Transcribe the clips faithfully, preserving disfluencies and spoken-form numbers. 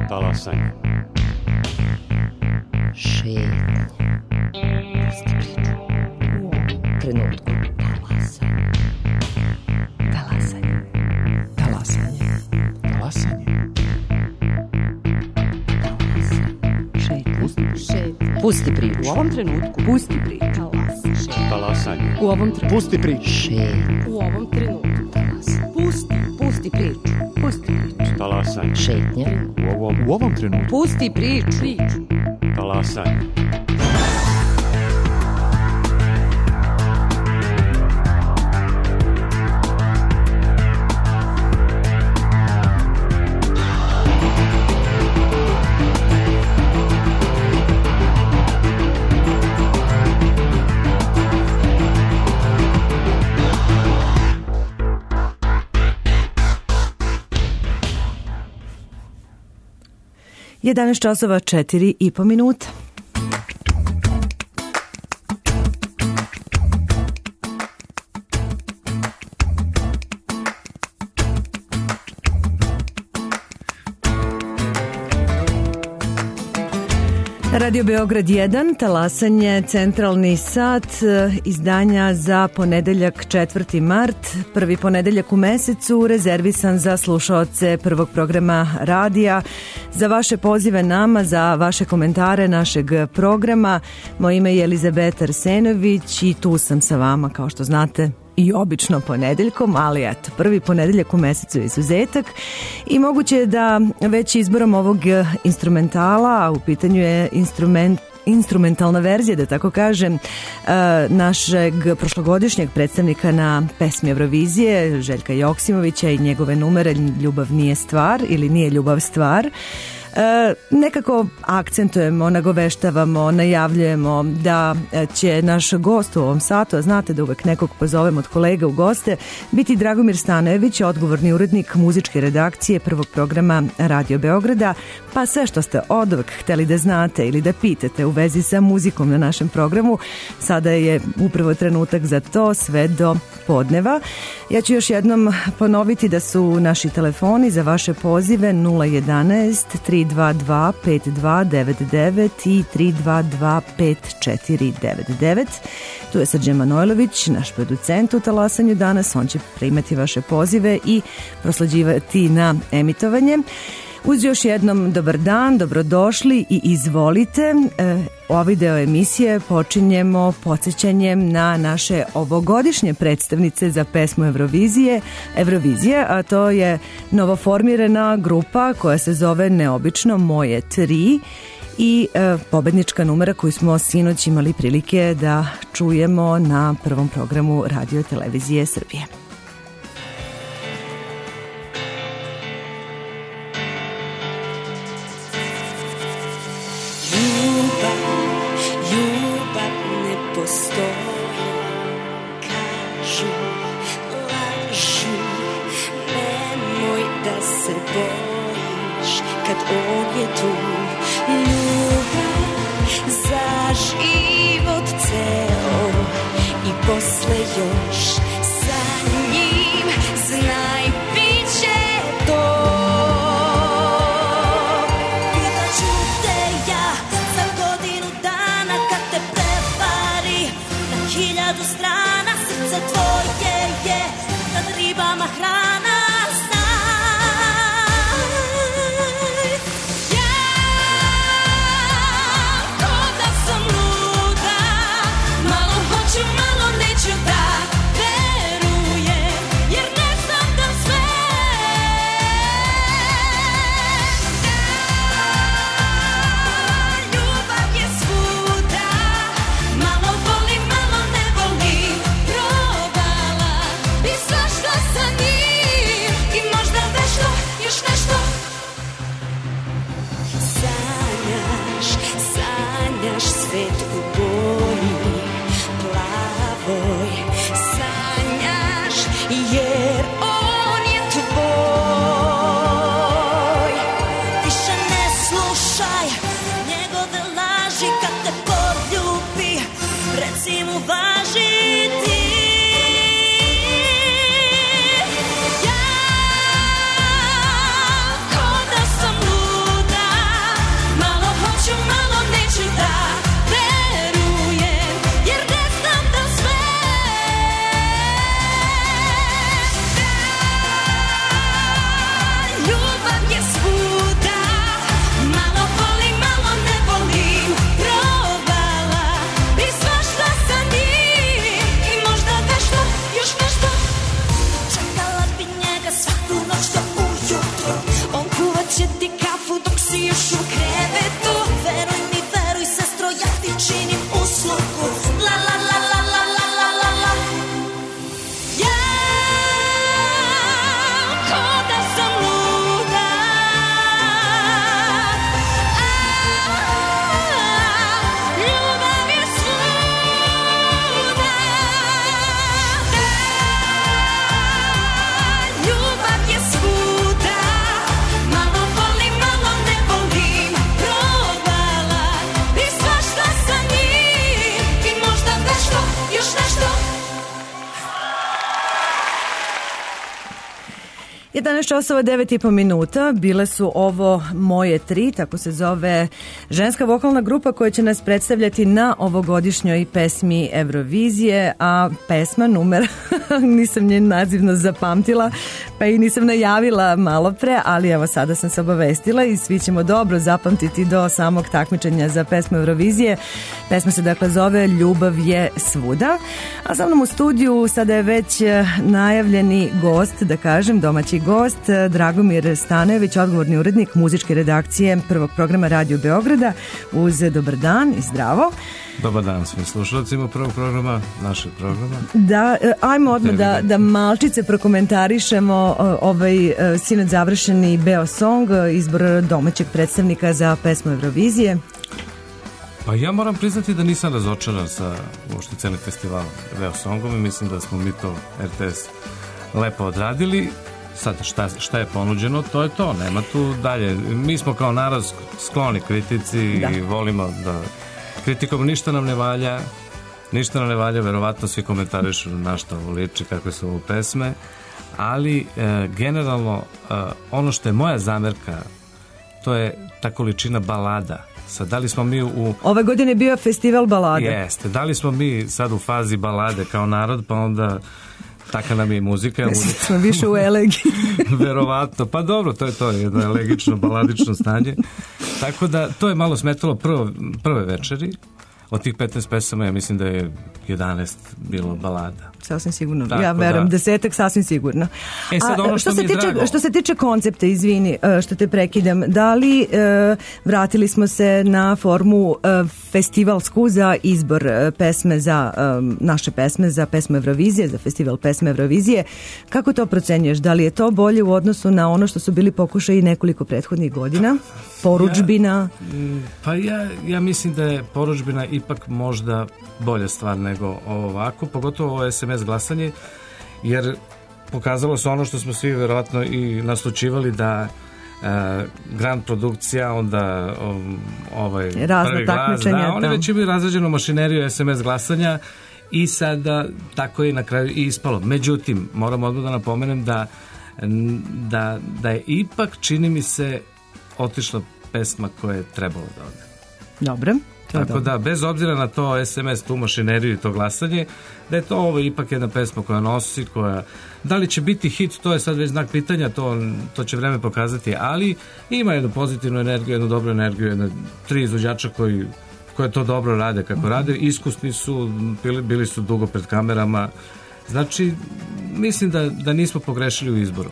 Talasanje. Šetnje. Pusti priču. U ovom trenutku. Talasanje. Talasanje. Talasanje. Talasanje. Šetnje. Pusti priču. U ovom trenutku. Pusti priču. Talasanje. U ovom trenutku. Pusti priču. Šetnje. U ovom trenutku. Pusti. Pusti priču. Pusti priču. Talasanje. Šetnje. U ovom, U ovom trenutku. Pusti priču. Priču. talasanje. jedanaest časova četiri i po minuta. Radio Beograd jedan, talasanje, centralni sat, izdanja za ponedeljak četvrti mart, prvi ponedeljak u mesecu, rezervisan za slušaoce prvog programa radija, za vaše pozive nama, za vaše komentare našeg programa. Moje ime je Elizabeta Arsenović i tu sam sa vama, kao što znate, i obično ponedeljkom, ali eto, prvi ponedeljak u mesecu je izuzetak i moguće je da već izborom ovog instrumentala, a u pitanju je instrument instrumentalna verzija, da tako kažem, našeg prošlogodišnjeg predstavnika na pesmi Eurovizije, Željka Joksimovića i njegove numere Ljubav nije stvar ili Nije ljubav stvar. E, nekako akcentujemo, nagoveštavamo, najavljujemo da će naš gost u ovom satu, a znate da uvek nekog pozovem od kolega u goste, biti Dragomir Stanojević, odgovorni urednik muzičke redakcije prvog programa Radio Beograda, pa sve što ste oduvek hteli da znate ili da pitate u vezi sa muzikom na našem programu, sada je upravo trenutak za to sve do podneva. Ja ću još jednom ponoviti da su naši telefoni za vaše pozive nula jedanaest tri dva dva pet dva devet devet i tri dva dva pet četiri devet devet. Tu je Srđan Manojlović, naš producent u talasanju danas. On će primati vaše pozive i prosleđivati na emitovanje. Uz još jednom dobar dan, dobrodošli i izvolite. E, ovaj deo emisije počinjemo podsjećanjem na naše ovogodišnje predstavnice za pesmu Eurovizije, Eurovizije, a to je novoformirana grupa koja se zove neobično Moje tri i e, pobednička numera koju smo sinoć imali prilike da čujemo na prvom programu Radio Televizije Srbije. Posle još sa njim znaj bit će to. Pitaću te ja za godinu dana kad te prevari na hiljadu strana, srce tvoje je nad ribama hrana. Sa njim jedanaest časova devet i po minuta, bile su ovo Moje tri, tako se zove ženska vokalna grupa koja će nas predstavljati na ovogodišnjoj pesmi Eurovizije, a pesma numer, nisam njen nazivno zapamtila, pa i nisam najavila malo pre, ali evo sada sam se obavestila i svi ćemo dobro zapamtiti do samog takmičenja za pesmu Eurovizije. Pesma se dakle zove Ljubav je svuda, a sa mnom u studiju sada je već najavljeni gost, da kažem, domaći gost, Dragomir Stanojević, odgovorni urednik muzičke redakcije prvog programa Radio Beograda. Uz dobar dan i zdravo. Dobar dan svim slušalcima prvog programa, našeg programa. Da, ajmo odmah da, da malčice prokomentarišemo ovaj sinoć završeni Beo Song, izbor domaćeg predstavnika za pesmu Eurovizije. Pa ja moram priznati da nisam razočaran sa uopšte celim festivalom Beo Songom i mislim da smo mi to R T S lepo odradili. Sad šta, šta je ponuđeno, to je to, nema tu dalje. Mi smo kao narod skloni kritici da. I volimo da kritikom ništa nam ne valja, ništa nam ne valja, verovatno svi komentarišu na što ovo liči, kakve su ovo pesme, ali e, generalno e, ono što je moja zamerka, to je ta količina balada. Sad, da li smo mi u... Ove godine je bio festival balada. Jeste, da li smo mi sad u fazi balade kao narod, pa onda taka nam je i muzika. muzika. Smo više u elegi. Verovatno, pa dobro, to je to, jedno elegično, baladično stanje. Tako da, to je malo smetalo prvo, prve večeri. Od tih petnaest pesama, ja mislim da je jedanaest bilo balada. Sasvim sigurno. Tako ja verujem, da. desetak sasvim sigurno. E sad ono što, što, mi se je tiče, drago. što se tiče koncepta, izvini što te prekidam, da li e, vratili smo se na formu e, festivalsku za izbor e, pesme za e, naše pesme, za pesmu Eurovizije, za festival pesme Eurovizije. Kako to procenjuješ? Da li je to bolje u odnosu na ono što su bili pokušaji nekoliko prethodnih godina? Porudžbina? Ja, pa ja, ja mislim da je porudžbina ipak možda bolja stvar nego ovako, pogotovo ovo es em es glasanje, jer pokazalo se ono što smo svi verovatno i naslučivali da e, grand produkcija, onda um, ovaj razna prvi glas, da, oni da. već imaju razrađenu mašineriju es em es glasanja i sada tako je na kraju i ispalo. Međutim, moram odmah da napomenem da, da, da je ipak, čini mi se, otišla pesma koja je trebalo da ode. Dobro. Tako dobro. da, bez obzira na to es em es, tu mašineriju i to glasanje, da je to ovo ipak jedna pesma koja nosi, koja, da li će biti hit, to je sad već znak pitanja, to, to će vreme pokazati, ali ima jednu pozitivnu energiju, jednu dobru energiju, jedno, tri izvođača koji, koje to dobro rade kako rade, iskusni su, bili, bili su dugo pred kamerama, znači, mislim da, da nismo pogrešili u izboru.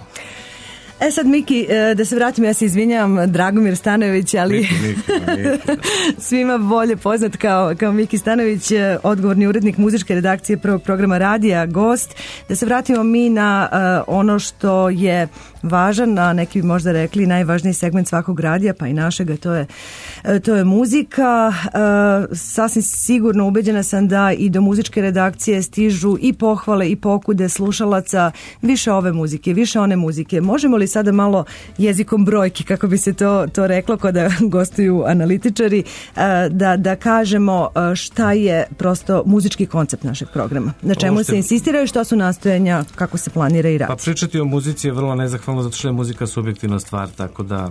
E sad, Miki, da se vratim, ja se izvinjavam, Dragomir Stanojević, ali Miki, Miki, Miki, da. svima bolje poznat kao, kao Miki Stanojević, odgovorni urednik muzičke redakcije prvog programa radija, gost. Da se vratimo mi na uh, ono što je važan, a neki bi možda rekli najvažniji segment svakog radija, pa i našega, to je, to je muzika. Uh, sasvim sigurno ubeđena sam da i do muzičke redakcije stižu i pohvale i pokude slušalaca, više ove muzike, više one muzike. Možemo li sada malo jezikom brojki, kako bi se to, to reklo kada gostuju analitičari, da, da kažemo šta je prosto muzički koncept našeg programa? Na čemu Ošte... se insistira i šta su nastojanja, kako se planira i radi? Pa pričati o muzici je vrlo nezahvalno zato što je muzika subjektivna stvar, tako da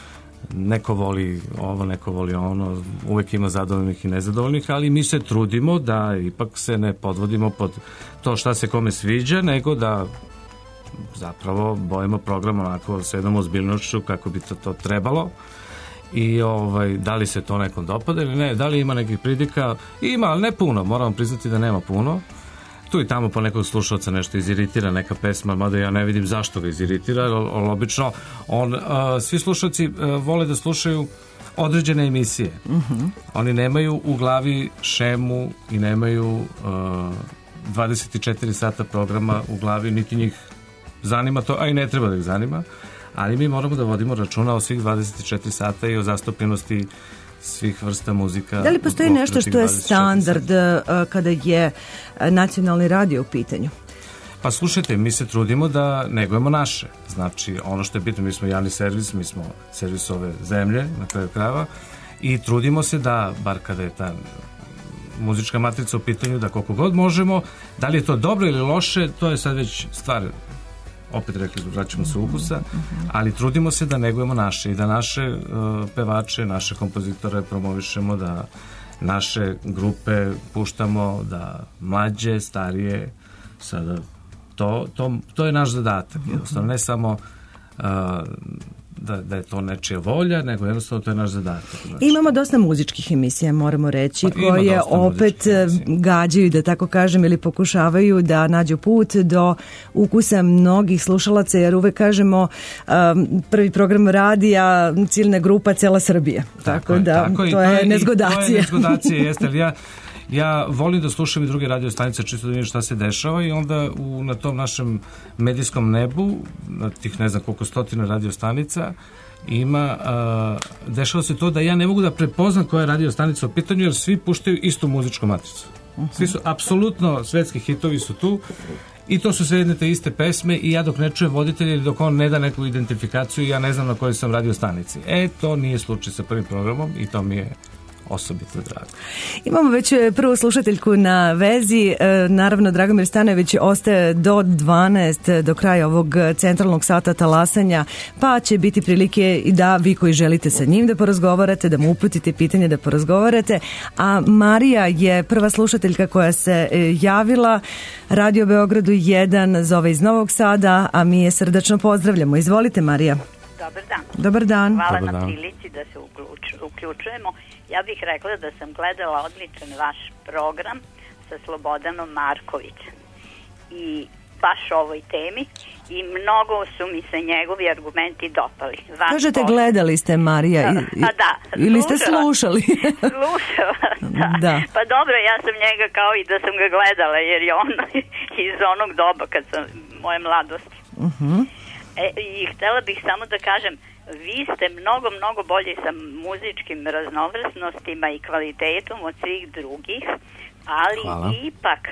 neko voli ovo, neko voli ono, uvek ima zadovoljnih i nezadovoljnih, ali mi se trudimo da ipak se ne podvodimo pod to šta se kome sviđa, nego da zapravo bojimo program onako s jednom ozbiljnošću kako bi to, to trebalo i ovaj, da li se to nekom dopada ili ne, da li ima nekih pridika, ima, ali ne puno, moramo priznati da nema puno. Tu i tamo po nekog slušalca nešto iziritira, neka pesma, mada ja ne vidim zašto ga iziritira, ali obično on, uh, svi slušalci uh, vole da slušaju određene emisije. Uh-huh. Oni nemaju u glavi šemu i nemaju uh, dvadeset četiri sata programa u glavi, niti njih zanima to, a i ne treba da ih zanima, ali mi moramo da vodimo računa o svih dvadeset četiri sata i o zastupljenosti svih vrsta muzika. Da li postoji nešto što je standard sata? Kada je nacionalni radio u pitanju? Pa slušajte, mi se trudimo da negujemo naše. Znači, ono što je bitno, mi smo javni servis, mi smo servis ove zemlje, na kraju krajeva, i trudimo se da, bar kada je ta muzička matrica u pitanju, da koliko god možemo, da li je to dobro ili loše, to je sad već stvar opet rekli, vraćamo se ukusa, ali trudimo se da negujemo naše i da naše uh, pevače, naše kompozitore promovišemo, da naše grupe puštamo, da mlađe, starije, sada to, to, to je naš zadatak, jednostavno, ne samo uh, Da, da je to nečija volja, nego jednostavno to je naš zadatak. Znači. Imamo dosta muzičkih emisija, moramo reći, pa, koje opet gađaju, da tako kažem, ili pokušavaju da nađu put do ukusa mnogih slušalaca, jer uvek kažemo um, prvi program radija, ciljna grupa, cela Srbija. Tako, tako da, tako to, je, je nezgodacija. To je nezgodacija, jeste, ali ja Ja volim da slušam i druge radio stanice, čisto da vidim šta se dešava, i onda u, na tom našem medijskom nebu, na tih ne znam koliko stotina radio stanica, ima, a, dešava se to da ja ne mogu da prepoznam koja je radio stanica u pitanju, jer svi puštaju istu muzičku matricu. Svi su, apsolutno, svetski hitovi su tu, i to su sve jedne te iste pesme, i ja dok ne čujem voditelja ili dok on ne da neku identifikaciju, ja ne znam na kojoj sam radio stanici. E, to nije slučaj sa prvim programom i to mi je osobito drago. Imamo već prvu slušateljku na vezi. Naravno, Dragomir Stanojević ostaje do dvanaest, do kraja ovog centralnog sata talasanja, pa će biti prilike i da vi koji želite sa njim da porazgovarate, da mu uputite pitanje da porazgovarate. A Marija je prva slušateljka koja se javila. Radio Beogradu jedan zove iz Novog Sada, a mi je srdačno pozdravljamo. Izvolite, Marija. Dobar dan. Dobar dan. Hvala Dobar na dan. prilici da se uključ, uključujemo. Ja bih rekla da sam gledala odličan vaš program sa Slobodanom Markovićem i baš o ovoj temi, i mnogo su mi se njegovi argumenti dopali. Vaš Kažete, posao. Gledali ste, Marija, i, A da, ili ste slušali? Slušala, da. Da. Pa dobro, ja sam njega kao i da sam ga gledala, jer je on iz onog doba kad sam moje mladosti. Uh-huh. E, i htjela bih samo da kažem, vi ste mnogo, mnogo bolji sa muzičkim raznovrsnostima i kvalitetom od svih drugih, ali Hvala. ipak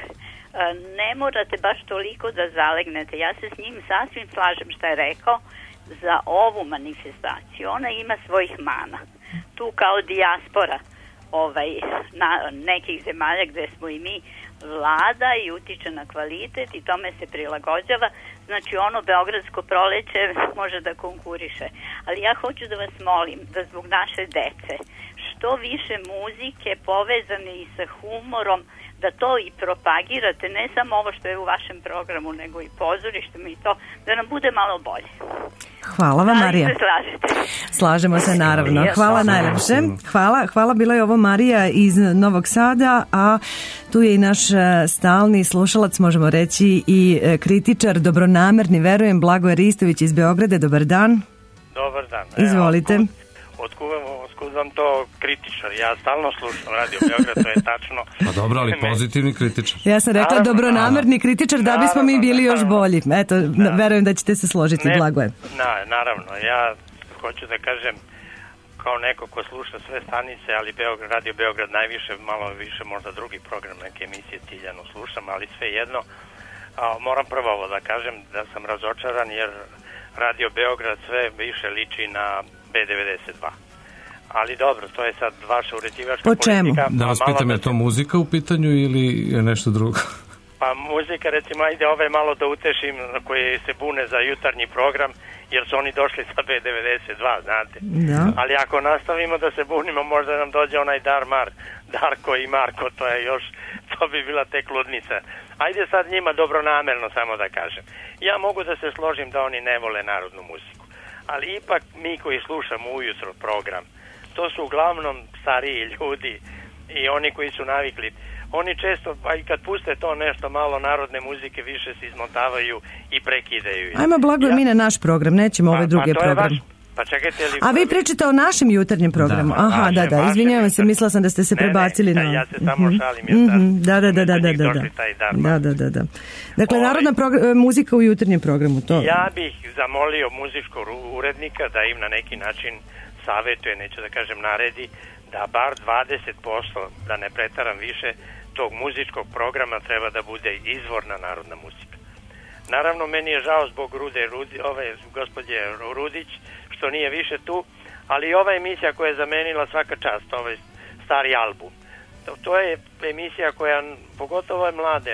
ne morate baš toliko da zalegnete. Ja se s njim sasvim slažem šta je rekao za ovu manifestaciju. Ona ima svojih mana. Tu kao dijaspora ovaj, na nekih zemalja gde smo i mi, vlada i utiče na kvalitet i tome se prilagođava. Znači ono Beogradsko proleće može da konkuriše. Ali ja hoću da vas molim da zbog naše dece što više muzike povezane i sa humorom, da to i propagirate, ne samo ovo što je u vašem programu, nego i pozorištem i to, da nam bude malo bolje. Hvala vam, Marija. Da li se slažete? Slažemo se, naravno. Hvala najlepše. Hvala, hvala, bila je ovo Marija iz Novog Sada, a tu je i naš stalni slušalac, možemo reći i kritičar, dobronamerni, verujem, Blagoje Ristović iz Beograda. Dobar dan. Dobar dan. Izvolite. Evo, otkud, otkud vam to kritičar? Ja stalno slušam Radio Beograd, to je tačno. Pa dobro, ali pozitivni kritičar. Ja sam rekla naravno, dobronamerni kritičar, da bismo mi bili još bolji. Eto, da. Verujem da ćete se složiti, ne, Blagoje. Na, naravno, ja hoću da kažem, kao neko ko sluša sve stanice, ali Beograd, Radio Beograd najviše, malo više možda drugi program, neke emisije ciljano slušam, ali sve jedno, a, moram prvo ovo da kažem da sam razočaran, jer Radio Beograd sve više liči na B devedeset dva. Ali dobro, to je sad vaša uređivačka politika. Po čemu? Da vas pitam, je to muzika u pitanju ili je nešto drugo? Pa muzika, recimo, ajde ove malo da utešim koji se bune za jutarnji program, jer su oni došli sa B devedeset dva, znate. Da. Ali ako nastavimo da se bunimo, možda nam dođe onaj Dar Mar, Darko i Marko, to je još, to bi bila tek ludnica. Ajde sad njima dobronamerno samo da kažem. Ja mogu da se složim da oni ne vole narodnu muziku, ali ipak mi koji slušamo ujutro program, to su uglavnom stariji ljudi i oni koji su navikli. Oni često, pa i kad puste to nešto malo narodne muzike, više se izmotavaju i prekidaju. Ajmo, Blagoje, ja, mi na naš program, nećemo pa, ove druge pa programe. Pa čekajte li... A vi pričate o našem jutarnjem programu? Da, Aha, da, da, izvinjavam se, mislila sam da ste se ne, prebacili ne, na... ja se samo šalim, jer mm-hmm. da, da, da, da, da, da, da. Da, da, da, da. Dakle, Ove, narodna progr- muzika u jutarnjem programu, to... Ja bih zamolio muzičkog urednika da im na neki način savetuje, neću da kažem naredi, da bar dvadeset posto, da ne pretaram više, tog muzičkog programa treba da bude izvorna narodna muzika. Naravno, meni je žao zbog Rude, Rudi, ove gospođe Rudić, što nije više tu, ali ova emisija koja je zamenila svaka čast, ovaj stari album, to, to je emisija koja, pogotovo ove mlade,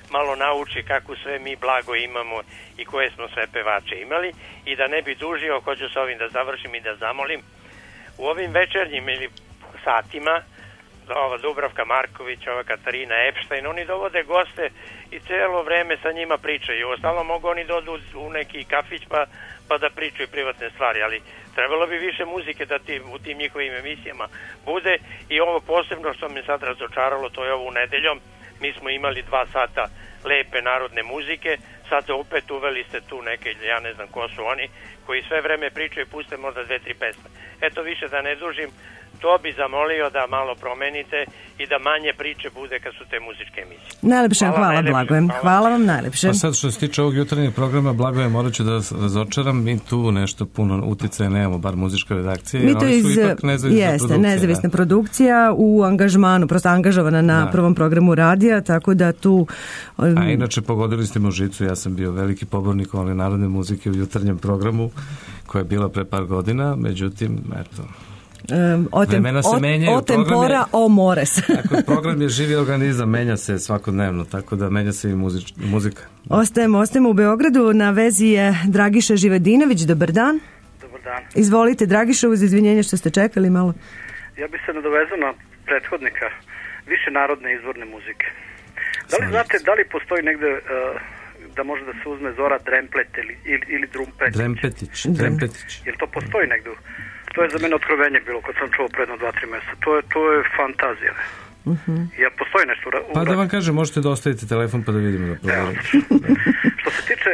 malo nauči kako sve mi blago imamo i koje smo sve pevače imali. I da ne bi dužio, hoću sa ovim da završim i da zamolim, u ovim večernjim ili satima, ova Dubravka Marković, ova Katarina Epstein, oni dovode goste i celo vreme sa njima pričaju. Ostalo mogu oni dođu u neki kafić pa, pa da pričaju privatne stvari, ali trebalo bi više muzike da ti, u tim njihovim emisijama bude. I ovo posebno što me sad razočaralo, to je ovo nedeljom, mi smo imali dva sata lepe narodne muzike, sad opet uveli ste tu neke, ja ne znam ko su oni, koji sve vreme pričaju i puste možda dve, tri pesme. Eto, više da ne dužim, to bi zamolio da malo promenite i da manje priče bude kad su te muzičke emisije. Najlepše, hvala, hvala Blagojem. Hvala. hvala vam najlepše. Pa sad što se tiče ovog jutarnjeg programa, Blagojem, morat ću da razočaram, mi tu nešto puno uticaja nemamo, bar muzička redakcija. Mi to iz, jeste, nezavisna produkcija u angažmanu, prosto angažovana na da. prvom programu radija, tako da tu... A inače pogodili ste me u žicu, ja sam bio veliki pobornik ove narodne muzike u jutarnjem programu koja je bila pre par godina, međutim, eto... Um, o, tem, o, menjaju, o tempora, je, o mores. Tako, program je živi organizam, menja se svakodnevno, tako da menja se i muzič, muzika. Ostajemo, ostajemo u Beogradu, na vezi je Dragiša Živedinović, dobar dan. Dobar dan. Izvolite, Dragiša, uz izvinjenje što ste čekali malo. Ja bih se nadovezao na prethodnika, više narodne izvorne muzike. Da li znate, da li postoji negde... Uh, da može da se uzme Zora Dremplet ili, ili, ili Drumpetić? Drempetić, Drempetić. Jel to postoji negde? To je za mene otkrovenje bilo kad sam čuo predno dva, tri mjeseca. To je, to je fantazija. Uh-huh. Jel postoji nešto? U... Pa da vam kažem, možete da ostavite telefon pa da vidimo da proverimo. Što se tiče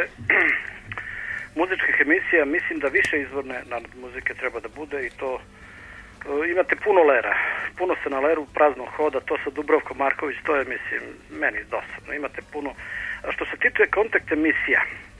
muzičkih emisija, mislim da više izvorne narodne muzike treba da bude i to uh, imate puno lera. Puno se na leru prazno hoda, to sa Dubravkom Marković, to je, mislim, meni dosadno. Imate puno... A što se tiče kontakt emisija,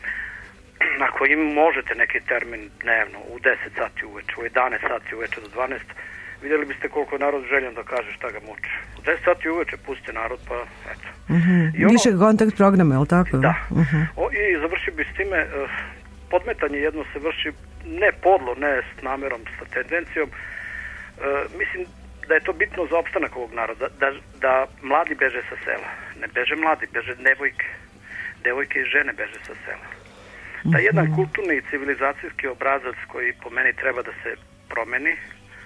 ako im možete neki termin dnevno, u deset sati uveče, u jedanaest sati uveče do dvanaest, vidjeli biste koliko je narod željan da kaže šta ga muče. U deset sati uveče puste narod, pa eto. Uh-huh. I ono, više kontakt programa, je li tako? Da. Uh-huh. O, i završio bi s time, uh, podmetanje jedno se vrši ne podlo, ne s namerom, sa tendencijom. Uh, mislim da je to bitno za opstanak ovog naroda, da, da mladi beže sa sela. Ne beže mladi, beže devojke. Devojke i žene beže sa sela. Da jedan kulturni i civilizacijski obrazac koji po meni treba da se promeni,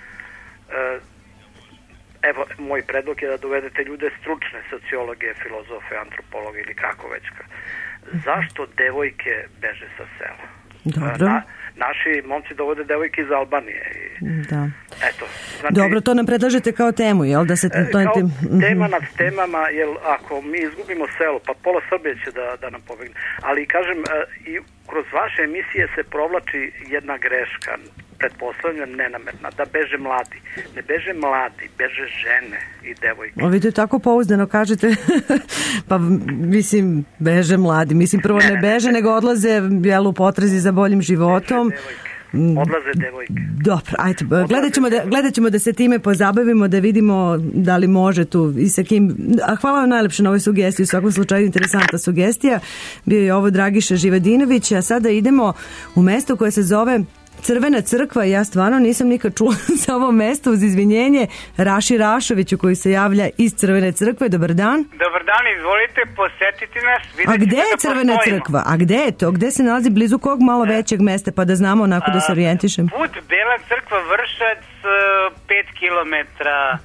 evo, moj predlog je da dovedete ljude stručne, sociologe, filozofe, antropologe ili kako već. Zašto devojke beže sa sela? Dobro. Na, naši momci dovode devojke iz Albanije. I, da. Eto, znači, dobro, to nam predlažete kao temu, jel? Da se to, kao tem... tema nad temama, jel ako mi izgubimo selo, pa pola Srbije će da, da nam pobegne. Ali kažem, i kroz vaše emisije se provlači jedna greška, pretpostavljam nenamerna, da beže mladi. Ne beže mladi, beže žene i devojke. O, vi to tako pouzdano kažete, pa mislim, beže mladi. Mislim, prvo ne, ne beže, ne, ne. nego odlaze jel, u potrazi za boljim životom. Odlaze devojke. Dobro, ajde, gledat ćemo, da, gledat ćemo da se time pozabavimo, da vidimo da li može tu i sa kim. A hvala vam najlepše na ovoj sugestiji, u svakom slučaju interesantna sugestija. Bio je ovo Dragiša Živedinović, a sada idemo u mesto koje se zove Crvena crkva. Ja stvarno nisam nikad čula za ovo mesto, uz izvinjenje Raši Rašoviću koji se javlja iz Crvene crkve. Dobar dan. Dobar dan, izvolite, posetiti nas. A gde je da Crvena postojimo. crkva? A gde je to? Gde se nalazi? Blizu kog malo većeg mesta, pa da znamo onako da se orijentišem? Put Bela crkva Vršac, pet kilometara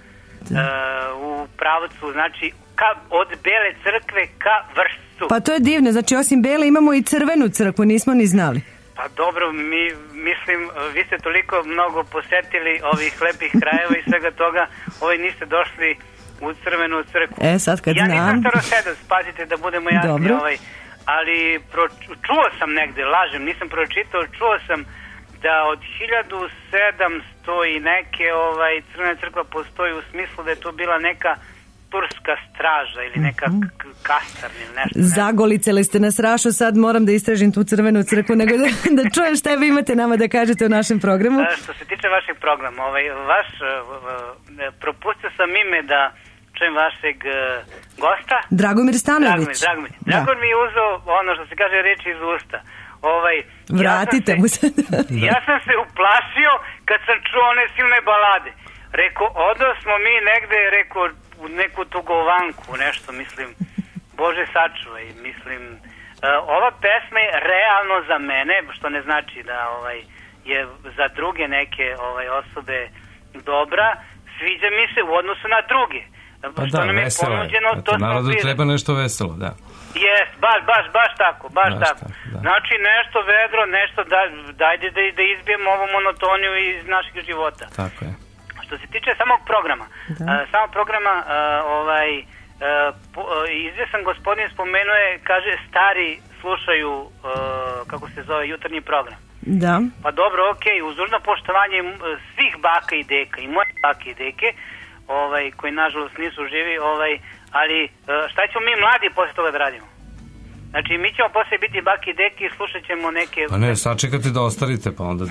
u pravcu, znači ka, od Bele crkve ka Vršcu. Pa to je divno, znači osim Bele imamo i Crvenu crkvu, nismo ni znali. Pa dobro, mi mislim, vi ste toliko mnogo posetili ovih lepih krajeva i svega toga, ovaj niste došli u Crvenu crkvu. E, sad kad ja znam. Ja nisam starosedac, pazite da budemo jasni, dobro. Ovaj, ali pro, čuo sam negde, lažem, nisam pročitao, čuo sam da od hiljadu sedamsto i neke ovaj, Crvena crkva postoji u smislu da je to bila neka turska straža ili neka kastarna ili nešto. Zagolicali ste nas, Rašo, sad moram da istražim tu Crvenu crkvu, nego da, da čujem šta vi imate nama da kažete o našem programu. A, što se tiče vašeg programa, ovaj, vaš, propustio sam ime da čujem vašeg uh, gosta. Dragomir Stanojević. Dragomir, Dragomir. Dragomir mi je uzeo ono što se kaže reči iz usta. Ovaj, Vratite ja mu se. Ja sam se uplašio kad sam čuo one silne balade. Rekao, odo smo mi negde, rekao, u neku tugovanku, nešto, mislim. Bože sačuvaj, mislim, uh, ova pesma je realno za mene, što ne znači da ovaj, je za druge neke ovaj, osobe dobra, sviđa mi se u odnosu na druge. Pa što da, nam je veselo je. ponuđeno, to Eto, smo narodu bili. treba nešto veselo, da. Jes, baš, baš, baš tako, baš, Baš tako. tako, da. Znači nešto vedro, nešto da, dajde da, da izbijemo ovu monotoniju iz našeg života. Tako je. Što se tiče samog programa, Da. a, samog programa, a, ovaj, a, po, a, izvjesan gospodin spomenuje, kaže, stari slušaju, a, kako se zove, jutarnji program. Da. Pa dobro, okej, uz dužno poštovanje m, svih baka i deka, i moje bake i deke, ovaj, koji nažalost nisu živi, ovaj, ali a, šta ćemo mi mladi posle toga da radimo? Znači, mi ćemo posle biti baki i deki i slušat ćemo neke... Pa ne, sačekate da ostarite, pa onda...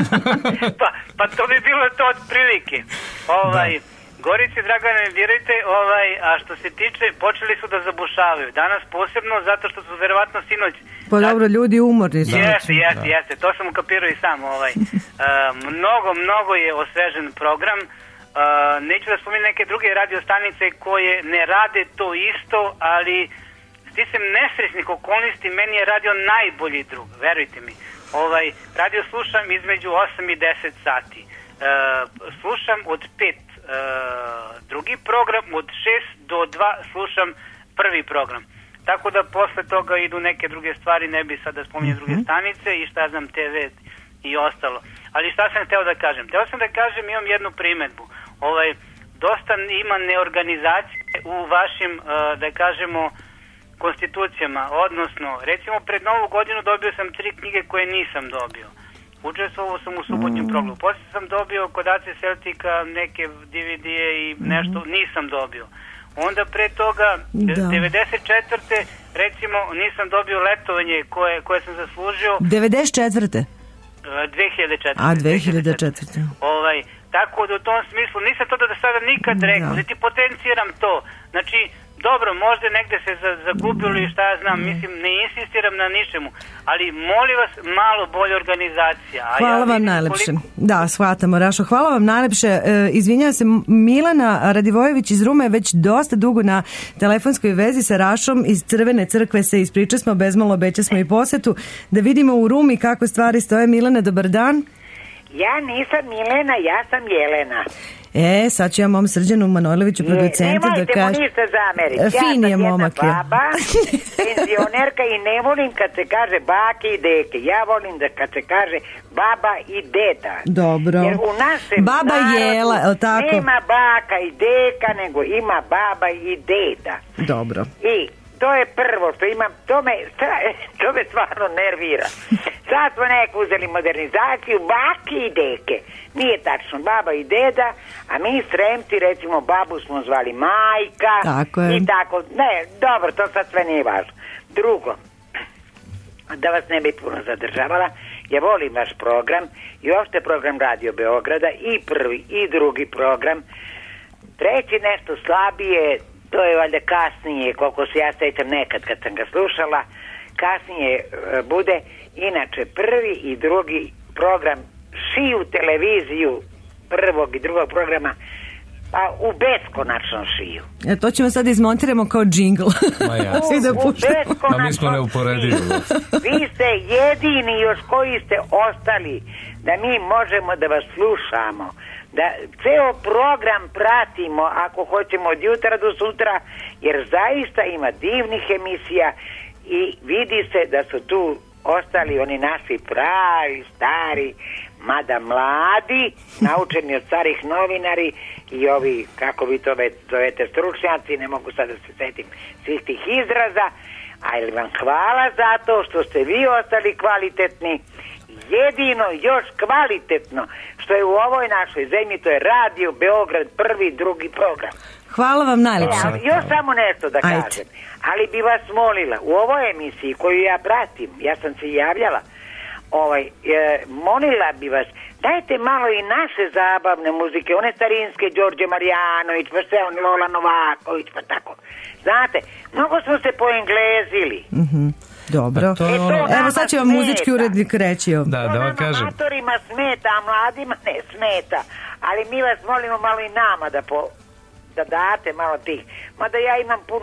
pa, pa to bi bilo to od prilike. Ovaj, da. Gorici, Dragane, dirajte, ovaj, a što se tiče, počeli su da zabušavaju. Danas posebno, zato što su verovatno sinoć... Pa dobro, ljudi umorni su. Jeste, jeste, jeste, to sam ukapirao i sam. Ovaj. Uh, mnogo, mnogo je osvežen program. Uh, neću da spominjem neke druge radiostanice koje ne rade to isto, ali... Stisem nesrećnih okolnosti, meni je radio najbolji drug, verujte mi. Ovaj, radio slušam između osam i deset sati. E, slušam od pet e, drugi program, od šest do dva slušam prvi program. Tako da posle toga idu neke druge stvari, ne bi sad da spominjem druge stanice i šta znam, te ve i ostalo. Ali šta sam hteo da kažem? Hteo sam da kažem, imam jednu primetbu. Ovaj, dosta ima neorganizacije u vašim, e, da kažemo, konstitucijama, odnosno, recimo pred Novu godinu dobio sam tri knjige koje nisam dobio. Učestvovao sam u subotnjem mm. programu. Poslije sam dobio kod Ace Celtica neke de ve de i nešto, mm. nisam dobio. Onda pre toga, da. devedeset četvrte recimo, nisam dobio letovanje koje, koje sam zaslužio. devedeset četvrte dve hiljade četvrte A, dve hiljade četvrte Ovaj, tako da u tom smislu, nisam to da sada nikad rekao, da ti potenciram to. Znači, dobro, možda negde se zagubilo i šta ja znam, mislim, ne insistiram na ničemu, ali molim vas malo bolje organizacija. A hvala ja vam najlepše. Koliko... Da, shvatamo, Rašo. Hvala vam najlepše. E, izvinjava se, Milana Radivojević iz Rume već dosta dugo na telefonskoj vezi sa Rašom iz Crvene crkve se ispriča smo, bezmalo obeća smo i posetu. Da vidimo u Rumi kako stvari stoje. Milana, dobar dan. Ja nisam Milena, ja sam Jelena. E, sad ću ja mom Srđanu Manojloviću, producentu, da kaže... Nemojte mu ništa zameriti. Fin je momak. Ja sam jedna baba, penzionerka i ne volim kad se kaže bake i deke. Ja volim da kad se kaže baba i deda. Dobro. Jer u našem baba Jela, je li tako? Nema baka i deka, nego ima baba i deda. Dobro. I to je prvo što imam, to me, to me stvarno nervira. Sad smo neko uzeli modernizaciju, bake i deke. Nije tačno, baba i deda, a mi Sremci, recimo, babu smo zvali majka. Tako je. I tako, ne, dobro, to sad sve nije važno. Drugo, da vas ne bi puno zadržavala, ja volim vaš program i uopšte program Radio Beograda, i prvi i drugi program. Treći nešto slabije, to je valjda kasnije, koliko se ja sećam nekad kad sam ga slušala, kasnije e, bude, inače prvi i drugi program šiju televiziju prvog i drugog programa, pa u beskonačnom šiju. E, to ćemo sad izmontiramo kao džingl. Ma ja. U, da u beskonačnom Ma mi smo neuporedivi. Vi ste jedini još koji ste ostali da mi možemo da vas slušamo, da ceo program pratimo ako hoćemo od jutra do sutra, jer zaista ima divnih emisija i vidi se da su tu ostali oni naši pravi, stari, mada mladi, naučeni od starih novinari i ovi, kako vi to zovete, stručnjaci, ne mogu sad da se setim svih tih izraza, ali vam hvala za to što ste vi ostali kvalitetni. Jedino još kvalitetno što je u ovoj našoj zemlji, to je Radio Beograd, prvi, drugi program. Hvala vam najljepše. E, još samo nešto da Ajde. kažem, ali bi vas molila, u ovoj emisiji koju ja pratim, ja sam se javljala, ovaj, e, molila bi vas, dajte malo i naše zabavne muzike, one starinske, Đorđe Marjanović, pa sve on Lola Novaković, pa tako. Znate, mnogo smo se poenglezili. Mhm. Dobro. To je ono... Evo sad će vam muzički urednik reći. Da, da vam kažem. Amatorima smeta, a mladima ne smeta. Ali mi vas molimo malo i nama da, po, da date malo tih. Mada ja imam punu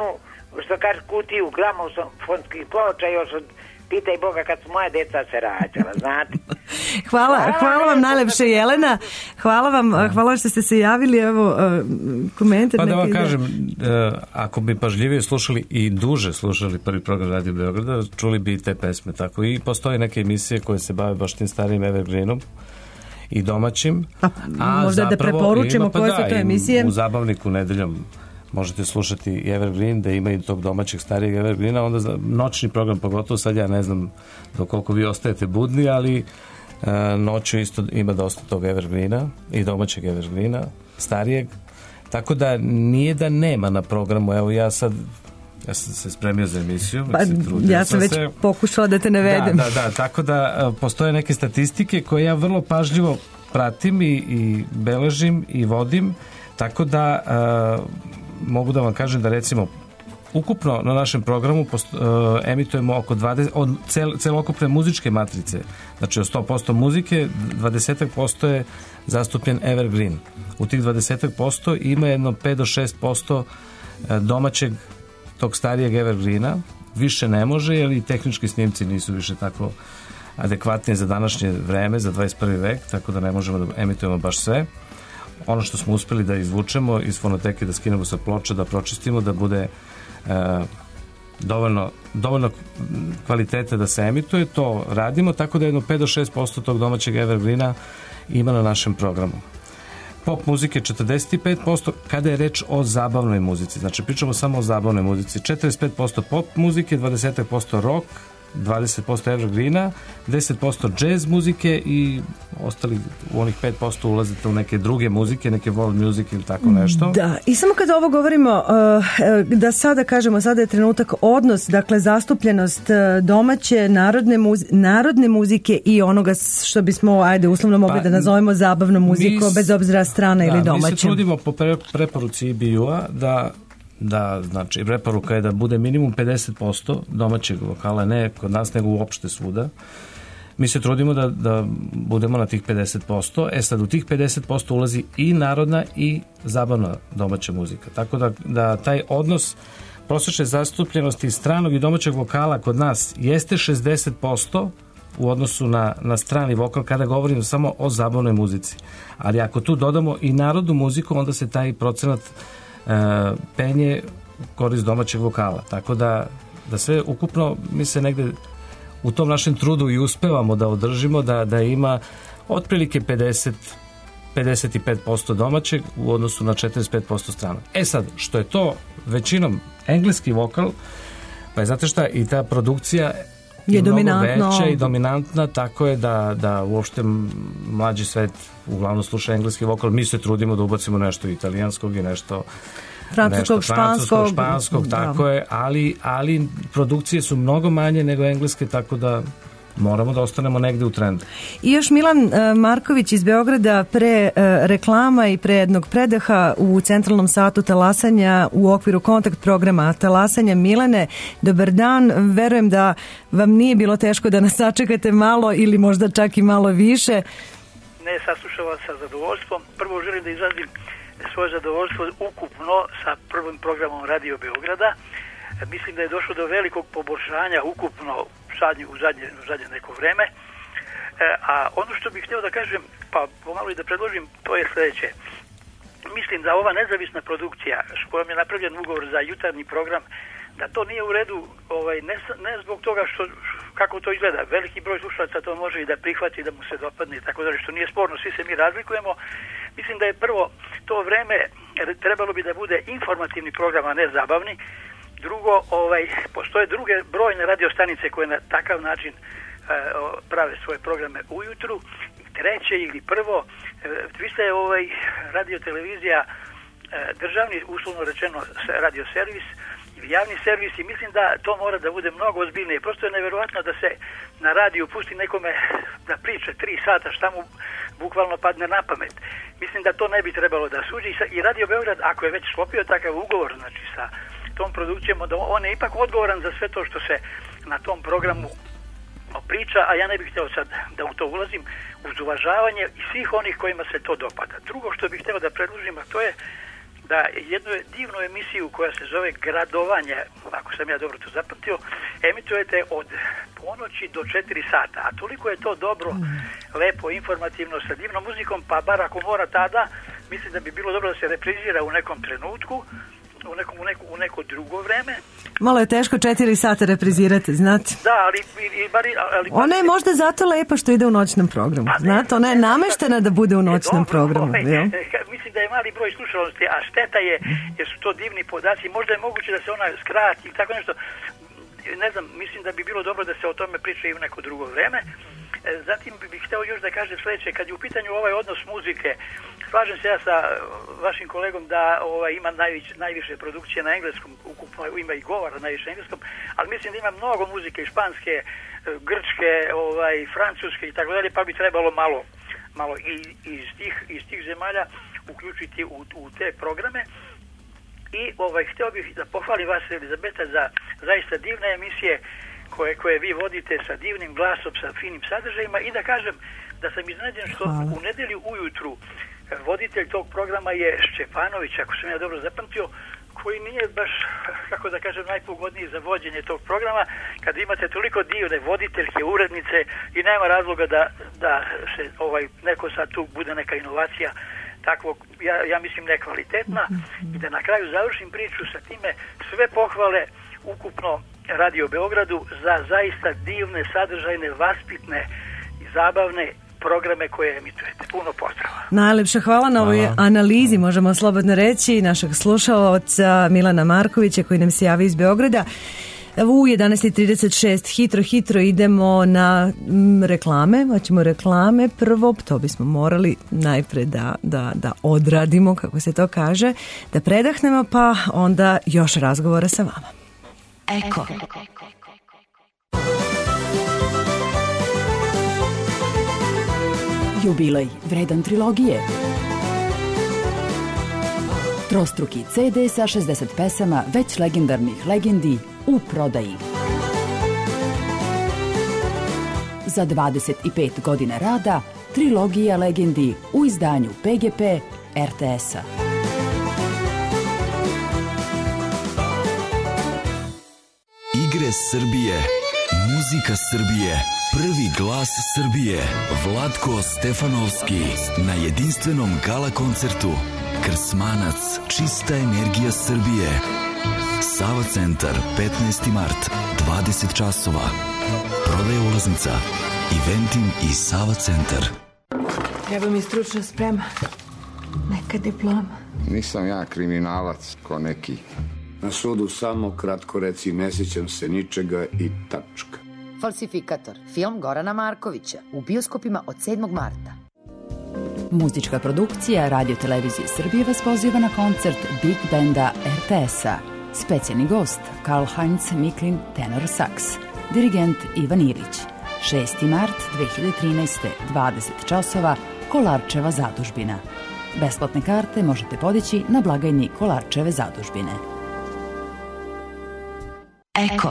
što kaže, kutiju gramofonskih ploča još od pitaj Boga kad su moja deca se rađala, znate. Hvala, hvala, hvala vam najlepše, Jelena. Hvala vam, hvala što ste se javili. Evo, uh, komentar. Pa da vam neki kažem, uh, ako bi pažljivije slušali i duže slušali prvi program Radio Beograda, čuli bi i te pesme. Tako i postoje neke emisije koje se bave baš tim starijim evergreenom i domaćim. A, a možda da preporučimo ima, pa koje da, su to emisije? U Zabavniku nedeljom možete slušati i Evergreen, da ima i tog domaćeg starijeg Evergreena, onda za noćni program pogotovo, sad ja ne znam dokoliko vi ostajete budni, ali e, noću isto ima dosta tog Evergreena i domaćeg Evergreena, starijeg, tako da nije da nema na programu. Evo ja sad ja sam se spremio za emisiju. Pa, ja sam već se... pokušala da te navedem. Da, da, da, tako da postoje neke statistike koje ja vrlo pažljivo pratim i, i beležim i vodim, tako da uh, mogu da vam kažem da recimo ukupno na našem programu post, uh, emitujemo oko dvadeset od cel, celokupne muzičke matrice, znači od sto posto muzike dvadeset posto je zastupljen Evergreen. U tih dvadeset posto ima jedno pet do šest posto domaćeg tog starijeg Evergreena, više ne može jer i tehnički snimci nisu više tako adekvatni za današnje vreme, za dvadeset prvi vek, tako da ne možemo da emitujemo baš sve. Ono što smo uspeli da izvučemo iz fonoteke, da skinemo sa ploča, da pročistimo, da bude e, dovoljno, dovoljno kvalitete da se emituje, to radimo, tako da jedno pet do šest posto tog domaćeg Evergreena ima na našem programu. Pop muzike četrdeset pet posto kada je reč o zabavnoj muzici, znači pričamo samo o zabavnoj muzici, četrdeset pet posto pop muzike, dvadeset posto rock, dvadeset posto Evergreena, deset posto jazz muzike i ostali u onih pet posto ulazite u neke druge muzike, neke world music ili tako nešto. Da, i samo kada ovo govorimo, da sada kažemo, sada je trenutak odnos, dakle zastupljenost domaće narodne, muzi- narodne muzike i onoga što bismo, ajde, uslovno mogli pa, da nazovemo zabavnom muzikom, bez obzira strana da, ili domaće. Mi se trudimo po pre- preporuci I B U-a da da, znači, preporuka je da bude minimum pedeset posto domaćeg vokala, ne kod nas, nego uopšte svuda. Mi se trudimo da, da budemo na tih pedeset posto. E sad, u tih pedeset posto ulazi i narodna i zabavna domaća muzika. Tako da, da taj odnos prosječne zastupljenosti stranog i domaćeg vokala kod nas jeste šezdeset posto u odnosu na, na strani vokal kada govorimo samo o zabavnoj muzici. Ali ako tu dodamo i narodnu muziku, onda se taj procenat penje korist domaćeg vokala. Tako da, da sve ukupno mi se negde u tom našem trudu i uspevamo da održimo da, da ima otprilike pedeset, pedeset pet posto domaćeg u odnosu na četrdeset pet posto stranog. E sad, što je to većinom engleski vokal, pa je znate šta, i ta produkcija je mnogo veća i dominantna, tako je da, da uopšte mlađi svet uglavnom sluša engleski vokal. Mi se trudimo da ubacimo nešto italijanskog i nešto francuskog, španskog, španskog, tako da. je, ali, ali produkcije su mnogo manje nego engleske, tako da moramo da ostanemo negde u trendu. I još Milan uh, Marković iz Beograda pre uh, reklama i pre jednog predaha u centralnom satu talasanja u okviru kontakt programa talasanja. Milane, dobar dan, verujem da vam nije bilo teško da nas sačekate malo ili možda čak i malo više. Ne, saslušao vas sa zadovoljstvom. Prvo želim da izrazim svoje zadovoljstvo ukupno sa prvim programom Radio Beograda. Mislim da je došlo do velikog poboljšanja ukupno sadnje, u, zadnje, u zadnje neko vreme. E, a ono što bih htio da kažem, pa pomalo i da predložim, to je sledeće. Mislim da ova nezavisna produkcija s kojom je napravljen ugovor za jutarnji program, da to nije u redu, ovaj, ne, ne zbog toga što, kako to izgleda. Veliki broj slušalaca to može i da prihvati, da mu se dopadne i tako dalje, što nije sporno, svi se mi razlikujemo. Mislim da je prvo to vreme trebalo bi da bude informativni program, a ne zabavni. Drugo, ovaj, postoje druge brojne radiostanice koje na takav način e, prave svoje programe ujutru. Treće ili prvo, e, vi ste ovaj, radiotelevizija, e, državni, uslovno rečeno radioservis, javni servis i mislim da to mora da bude mnogo ozbiljnije. Prosto je neverovatno da se na radiju pusti nekome da priča tri sata šta mu bukvalno padne na pamet. Mislim da to ne bi trebalo da suđi i Radio Beograd, ako je već sklopio takav ugovor, znači sa tom produkcijom, da on je ipak odgovoran za sve to što se na tom programu priča, a ja ne bih htio sad da u to ulazim, uz uvažavanje i svih onih kojima se to dopada. Drugo što bih htio da predložim, a to je da jednu divnu emisiju koja se zove Gradovanje, ako sam ja dobro to zapamtio, emitujete od ponoći do četiri sata, a toliko je to dobro, lepo, informativno, sa divnom muzikom, pa bar ako mora tada, mislim da bi bilo dobro da se reprizira u nekom trenutku, u neko, u neko, u neko drugo vreme. Malo je teško četiri sata reprizirati, znate. Da, ali... I, bar, ali ona je možda zato lepa što ide u noćnom programu, pa znate, ona je nameštena da bude u noćnom dobro, programu. Ovaj, jel? Mislim da je mali broj slušalosti, a šteta je, jer su to divni podaci, možda je moguće da se ona skrati i tako nešto. Ne znam, mislim da bi bilo dobro da se o tome priča i u neko drugo vreme. Zatim bih hteo još da kažem sledeće, kad je u pitanju ovaj odnos muzike, slažem se ja sa vašim kolegom da ovaj, ima najviše, najviše produkcije na engleskom, ukupno ima i govora najviše na engleskom, ali mislim da ima mnogo muzike i španske, grčke, ovaj, francuske i tako dalje, pa bi trebalo malo, malo i iz tih, iz tih zemalja uključiti u, u te programe. I ovaj, hteo bih da pohvalim vas, Elizabeta, za zaista divne emisije koje, koje vi vodite sa divnim glasom, sa finim sadržajima, i da kažem da sam iznenađen što Hvala. u nedelju ujutru voditelj tog programa je Šćepanović, ako sam ja dobro zapamtio, koji nije baš, kako da kažem, najpogodniji za vođenje tog programa, kad imate toliko divne voditeljke, urednice, i nema razloga da, da se ovaj, neko sad tu bude neka inovacija takvog, ja, ja mislim, nekvalitetna, i da na kraju završim priču sa time, sve pohvale ukupno Radio Beogradu za zaista divne, sadržajne, vaspitne i zabavne programe koje emitujete. Puno pozdrava. Najlepša hvala na ovoj analizi, možemo slobodno reći, našeg slušaoca Milana Markovića koji nam se javi iz Beograda. U jedanaest i trideset šest hitro, hitro idemo na m, reklame. Hoćemo reklame prvo, to bismo morali najpre da, da, da odradimo, kako se to kaže, da predahnemo, pa onda još razgovora sa vama. Eko. Jubilej vredan trilogije. Trostruki ce de sa šezdeset pesama već legendarnih legendi u prodaji. Za dvadeset pet godina rada trilogija legendi u izdanju pe ge pe er te es-a. Igre Srbije, muzika Srbije, prvi glas Srbije, Vlatko Stefanovski na jedinstvenom gala koncertu Krsmanac, čista energija Srbije. Sava centar, petnaesti mart, dvadeset časova. Prodaja ulaznica, Eventim i Sava centar. Treba mi stručna sprema, neka diploma. Nisam ja kriminalac ko neki. Na sudu samo kratko reci ne sjećam se ničega i tačka. Falsifikator, film Gorana Markovića, u bioskopima od sedmog marta. Muzička produkcija Radio Televizije Srbije vas poziva na koncert Big Banda er te es-a. Specijalni gost Karl-Heinz Miklin, tenor saks. Dirigent Ivan Ilić. šesti mart dve hiljade trinaeste. dvadeset časova, Kolarčeva zadužbina. Besplatne karte možete podići na blagajni Kolarčeve zadužbine. Eko.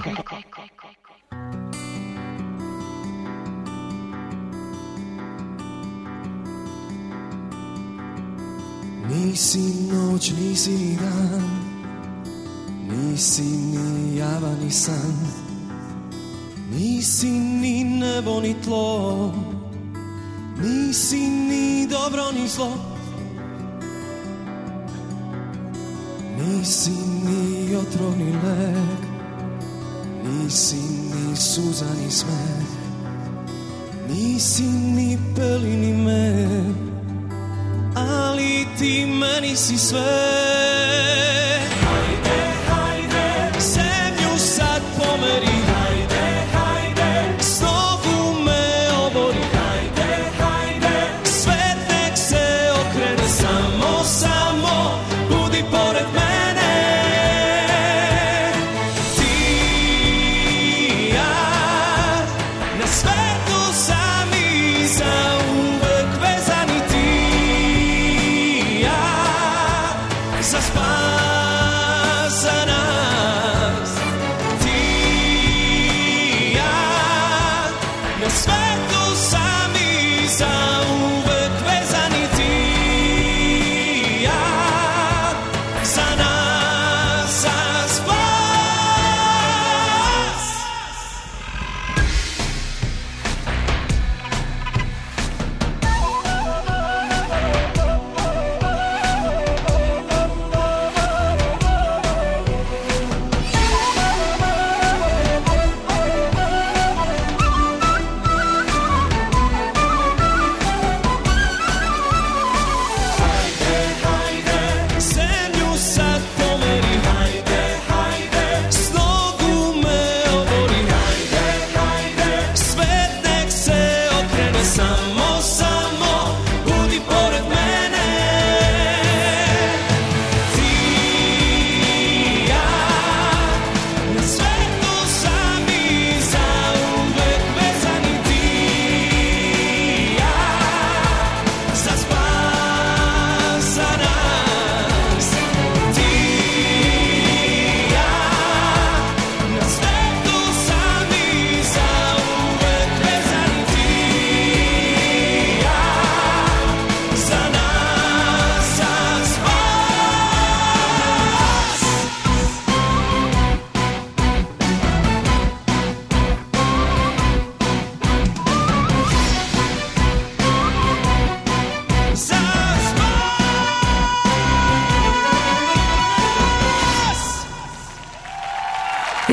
Nisi noć, nisi ni dan, nisi ni java ni san, nisi ni nebo ni tlo, nisi ni dobro ni zlo, nisi ni otrov ni lek, nisi ni suza ni smeh, nisi ni peli ni med, ali ti meni si sve. Hajde, hajde, zemlju sad pomeri. Hajde, hajde, s nogu me obori. Hajde, hajde, svet nek se okrene. Samo, samo, budi pored mene. Ti i ja, na svetu sami zauvek vezani. Za spas za nas, ti i ja, na svetu sami zauvek vezani, ti i ja,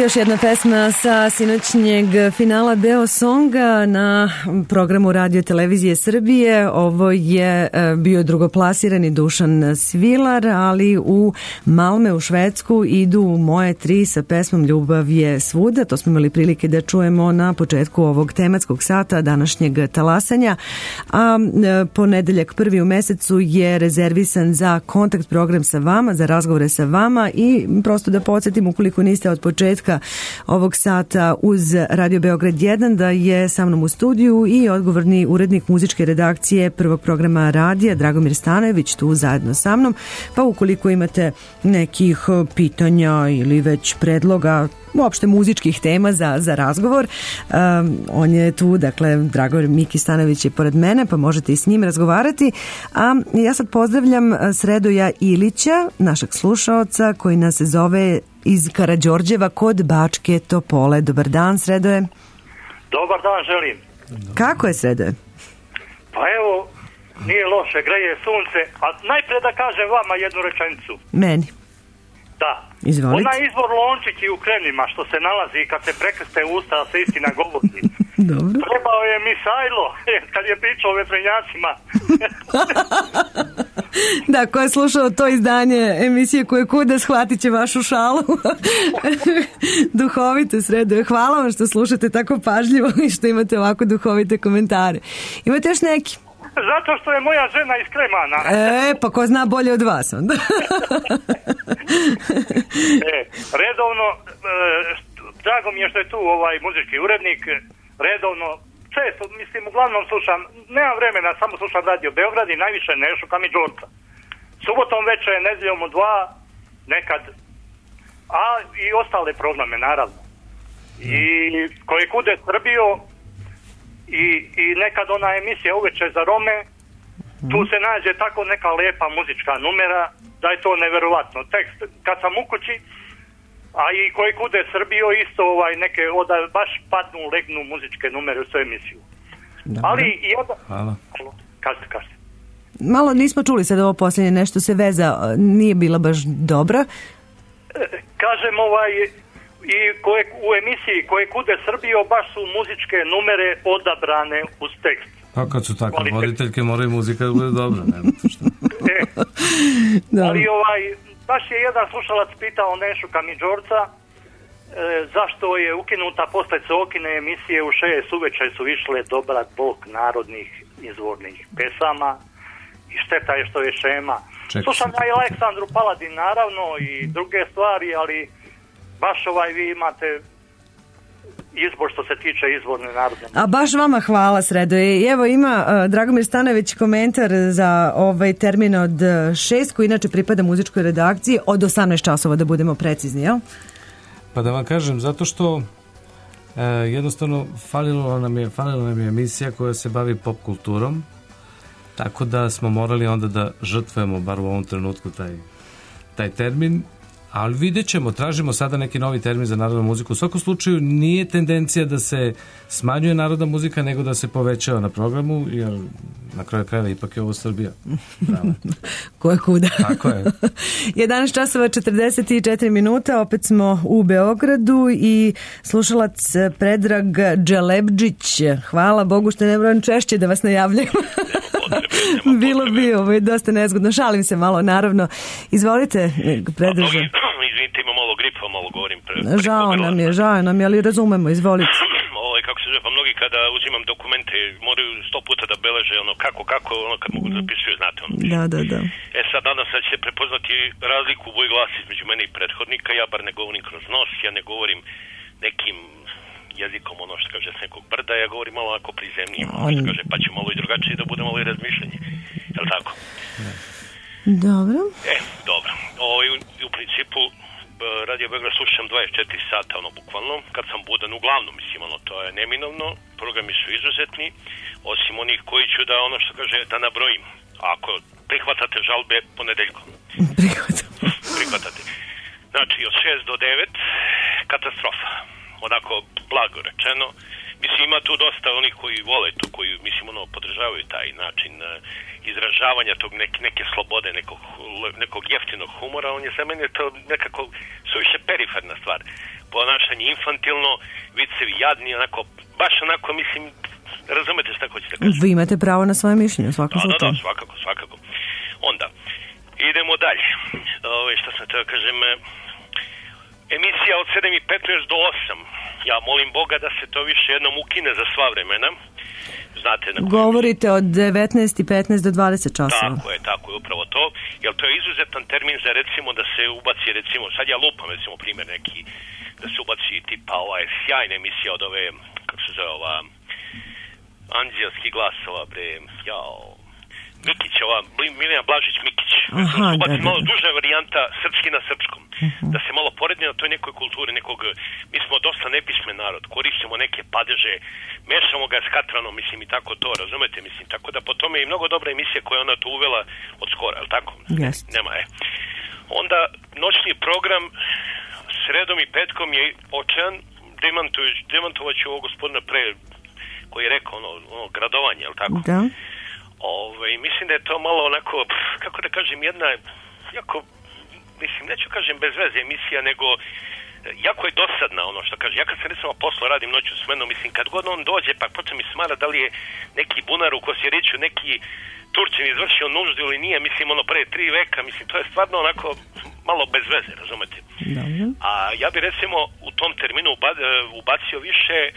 Još jedna pesma sa sinoćnjeg finala Beo Songa na programu Radio Televizije Srbije. Ovo je bio drugoplasirani Dušan Svilar, ali u Malme u Švedsku idu Moje tri sa pesmom Ljubav je svuda. To smo imali prilike da čujemo na početku ovog tematskog sata današnjeg talasanja. A ponedeljak prvi u mesecu je rezervisan za kontakt program sa vama, za razgovore sa vama i prosto da podsjetim, ukoliko niste od početka ovog sata uz Radio Beograd jedan, da je sa mnom u studiju i odgovorni urednik muzičke redakcije prvog programa radija Dragomir Stanojević tu zajedno sa mnom, pa ukoliko imate nekih pitanja ili već predloga uopšte muzičkih tema za, za razgovor, um, on je tu, dakle Dragomir Miki Stanojević je pored mene, pa možete i s njim razgovarati, a ja sad pozdravljam Sredoja Ilića, našeg slušaoca koji nas se zove iz Karađorđeva kod Bačke Topole. Dobar dan, Sredoje. Dobar dan, želim. Kako je, Sredoje? Pa evo, nije loše, greje sunce, a najprije da kažem vama jednu rečenicu. Meni. Da. Izvolite. Onaj izvor lončići u Kremljima što se nalazi kad se prekrste usta da se istina govori. Dobro. Trebao je Misajlo kad je pričao o vetrenjacima. Da, ko je slušao to izdanje emisije Koje kuda, shvatit će vašu šalu. Duhovite, Sredoje. Hvala vam što slušate tako pažljivo i što imate ovako duhovite komentare. Imate još neki? Zato što je moja žena iz Kremana. E, pa ko zna bolje od vas onda. e, redovno, e, drago mi je što je tu ovaj muzički urednik, redovno, često, mislim, uglavnom slušam, nemam vremena, samo slušam Radio Beograd i najviše ne šukam i Đorđa. Subotom večer, nedeljom u dva, nekad, a i ostale programe, naravno. I Koje kude Srbijo, I, i nekad ona emisija Uveče za Rome, tu se nađe tako neka lepa muzička numera da je to neverovatno. Tekst kad sam u kući, a i Koje kude Srbijo isto ovaj neke oda baš padnu, legnu muzičke numere u svoju emisiju. Dobre. Ali i jedan... Hvala. Kažete, kažete. Malo nismo čuli sad ovo posljednje, nešto se veza, nije bila baš dobra. Kažem ovaj... I koje, u emisiji Koje kude Srbijo baš su muzičke numere odabrane uz tekst. Pa kad su tako voditeljke moraju muzika da bude dobra, nema to što. E, ali ovaj, baš je jedan slušalac pitao Nešu Kamidžorca e, zašto je ukinuta posle Cokine emisije u šest uveče su išle Dobar Bog narodnih izvornih pesama i šteta je što je šema. Ček, Slušam ja i Aleksandru Paladin naravno i druge stvari, ali baš ovaj vi imate izbor što se tiče izvorne narodne. A baš vama hvala, Sredoje. I evo ima uh, Dragomir Stanojević komentar za ovaj termin od šest koji inače pripada muzičkoj redakciji od osamnaest časova, da budemo precizni, jel? Pa da vam kažem, zato što e, jednostavno falilo nam je, falilo nam je emisija koja se bavi pop kulturom, tako da smo morali onda da žrtvujemo bar u ovom trenutku taj, taj termin. Ali vidjet ćemo, tražimo sada neki novi termin za narodnu muziku. U svakom slučaju nije tendencija da se smanjuje narodna muzika, nego da se povećava na programu, jer na kraju krajeva ipak je ovo Srbija. Koje kuda. Tako je. jedanaest časova četrdeset četiri minuta, opet smo u Beogradu i slušalac Predrag Dželebdžić. Hvala Bogu što ne moram češće da vas najavljam. Bilo bi ovo je dosta nezgodno. Šalim se malo, naravno. Izvolite, Predraže. Izvinite, ima malo gripa, malo govorim. Pre, žao nam je, žao nam je, ali razumemo, izvolite. Ovo je, kako se zove, pa mnogi kada uzimam dokumente moraju sto puta da beleže ono kako, kako, ono kad mogu da zapisuju, znate ono. Da, da, da. E sad, nadam se da ćete prepoznati razliku u boji glasa između mene i prethodnika. Ja bar ne govorim kroz nos, ja ne govorim nekim jezikom, ono što kaže s nekog brda, ja govorim malo onako prizemnije, ono što kaže, pa će malo i drugačije da bude malo i razmišljanje. Je li tako? Dobro. E, dobro. Ovo, u, u principu, Radio Beograd slušam dvadeset četiri sata, ono, bukvalno, kad sam budan, uglavnom, mislim, ono, to je neminovno, programi su izuzetni, osim onih koji ću da, ono što kaže, da nabrojim. Ako prihvatate žalbe ponedeljkom. Prihvatam. Prihvatate. Znači, od šest do devet, katastrofa. Onako, blago rečeno, mislim, ima tu dosta onih koji vole to, koji, mislim, ono, podržavaju taj način uh, izražavanja tog nek, neke slobode, nekog, nekog jeftinog humora. On je za mene to nekako suviše periferna stvar. Ponašanje infantilno, vicevi jadni, onako, baš onako, mislim, razumete šta hoćete kažem. Vi imate pravo na svoje mišljenje, u svakom da, slučaju. Da, da, svakako, svakako. Onda, idemo dalje. Ove, šta sam teo kažem, emisija od sedam i petnaest do osam. Ja molim Boga da se to više jednom ukine za sva vremena. Znate, na govorite od devetnaest i petnaest do dvadeset časova. Tako je, tako je, upravo to. Jer to je izuzetan termin za, recimo, da se ubaci, recimo, sad ja lupam, recimo, primjer neki, da se ubaci tipa ova sjajna emisija od ove, kako se zove ova, anđelski glas, ova bre, jao, Mikić, ova, Milena Blažić Mikić. Aha, ubaci da, da, malo da. duža varijanta srpski na srpskom. Uh-huh. Da se malo poredne na toj nekoj kulturi, nekog, mi smo dosta nepismen narod, koristimo neke padeže, mešamo ga s katranom, mislim, i tako to, razumete, mislim, tako da po tome je i mnogo dobra emisija koja je ona tu uvela od skora, je li tako? Yes. Nema, e. Onda, noćni program sredom i petkom je očajan, demantovat ću ovo gospodina pre, koji je rekao ono, ono gradovanje, je li tako? Da. Ove, mislim da je to malo onako, pff, kako da kažem, jedna jako, mislim, neću kažem bez veze emisija, nego jako je dosadna ono što kaže. Ja kad se recimo poslo radim noću smenu, mislim, kad god on dođe, pa počne mi smara da li je neki bunar u Kosjeriću, neki Turčin izvršio nuždu ili nije, mislim, ono pre tri veka, mislim, to je stvarno onako malo bez veze, razumete? Dobro. A ja bi recimo u tom terminu ubacio više e,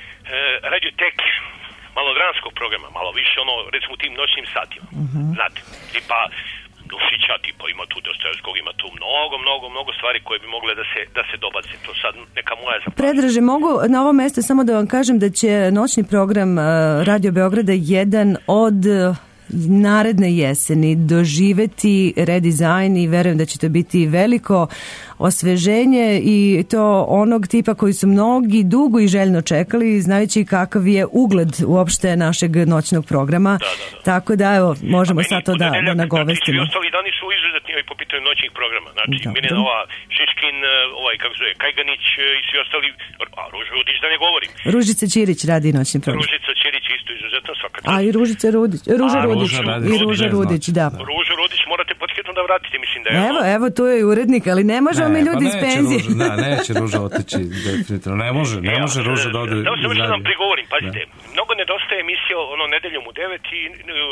radioteke, malo dramskog programa, malo više ono, recimo u tim noćnim satima. Uh-huh. Znate, tipa Dušića, tipa ima tu Dostojevskog, ima tu mnogo, mnogo, mnogo stvari koje bi mogle da se, da se dobace. To sad neka moja zapravo. Predraže, mogu na ovom mjestu samo da vam kažem da će noćni program uh, Radio Beograda jedan od uh, naredne jeseni doživeti redizajn i verujem da će to biti veliko osveženje i to onog tipa koji su mnogi dugo i željno čekali, znajući kakav je ugled uopšte našeg noćnog programa. Da, da, da. Tako da, evo, možemo sad to da, da nagovestimo. Svi ostali dani su izuzetni i po pitanju noćnih programa. Znači, Mirjana, ova Šiškin, ovaj, kako zove, Kajganić i svi ostali, a Ruža Rudić da ne govorim. Ružica Ćirić radi noćni program. Ružica Ćirić isto izuzetno svaka. A i Ružica Rudić, Ruža a, Rudić, Ruža, i Ruža Rudić, da. Ruža Rudić morate podhitno da vratite, mislim da je Evo, ono... evo, tu je i urednik, ali ne možemo mi ljudi iz penzije. Ruža, da, neće Ruža otići, definitivno. Ne može, ne može Ruža da ode. Da, samo što vam prigovorim, pazite, mnogo nedostaje emisija ono nedeljom u devet i,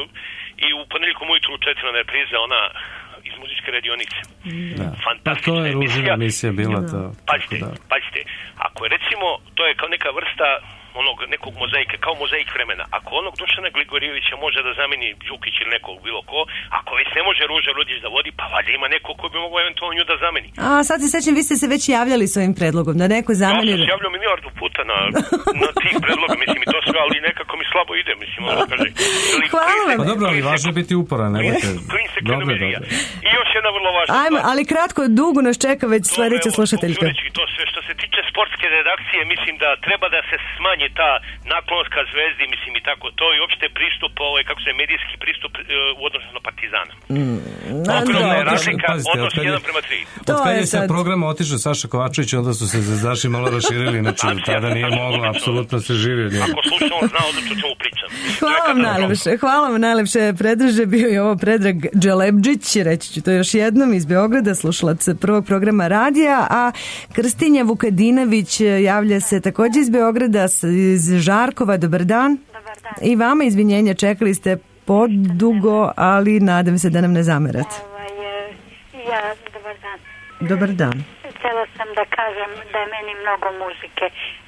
i u ponedjeljkom ujutru u četiri na repriza, ona iz muzičke radionice. Da. Fantastična pa to je Ružina emisija bila to. Pazite, da. pazite, ako je recimo, to je kao neka vrsta onog nekog mozaika, kao mozaik vremena. Ako onog Dušana Gligorijevića može da zameni Đukić ili nekog bilo ko, ako već ne može Ruža Rudić da vodi, pa valjda ima neko ko bi mogao eventualno nju da zameni. A sad se sećam, vi ste se već javljali s ovim predlogom, da neko zameni... Ja sam se javljao milijardu puta na, na tih predloga, mislim i to sve, ali nekako mi slabo ide, mislim, ono kaže. Hvala vam. Pa dobro, ali važno je biti uporan, nemojte. Dobro, dobro. I još jedna vrlo važna Ajmo, stvar. ali kratko, dugo nas čeka već sledeća slušateljka. To sve što se tiče sportske redakcije, mislim da treba da se smanji ta naklonost ka Zvezdi, mislim i tako to, i uopšte pristup, ovaj, kako se medijski pristup uh, u odnosu na Partizana. Mm, Ogromna je razlika, odnos jedan prema tri. Od kad je sa programa otišao Saša Kovačević, onda su se zvezdaši malo raširili, znači tada nije moglo, apsolutno se živio. Ako slušamo, znao da ću čemu pričam. Hvala vam najlepše, hvala vam najlepše, Predraže, bio je ovo Predrag Dželebdžić, reći ću to još jednom, iz Beograda, slušalac prvog programa radija, a Krstinja Vukadinović javlja se također iz Beograda, iz Žarkova. Dobar dan. Dobar dan. I vama izvinjenja, čekali ste podugo, ali nadam se da nam ne zamerate. Ovaj, ja, dobar dan. Dobar dan. Htjela sam da kažem da je meni mnogo muzike